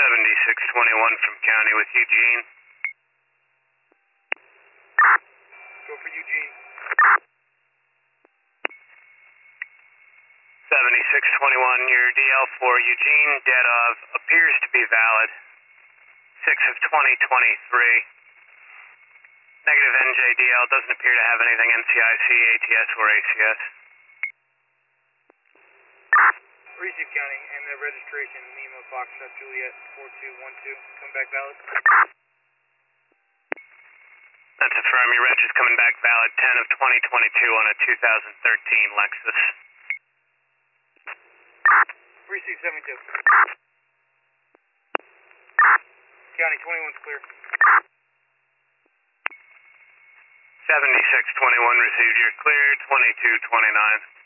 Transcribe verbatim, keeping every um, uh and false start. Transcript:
seventy-six twenty-one from County with Eugene. Go for Eugene. seventy-six twenty-one, your D L for Eugene, dead of, appears to be valid. six of twenty twenty-three. Negative N J D L, doesn't appear to have anything N C I C, A T S, or A C S. Receive County, and the registration, Lima Foxtrot Juliet four two one two, come back valid. That's affirm, your reg is coming back valid, ten of twenty twenty-two on a two thousand thirteen Lexus. Receive seventy-two. County, twenty-one's clear. seventy-six twenty-one received, you're clear, twenty-two twenty-nine.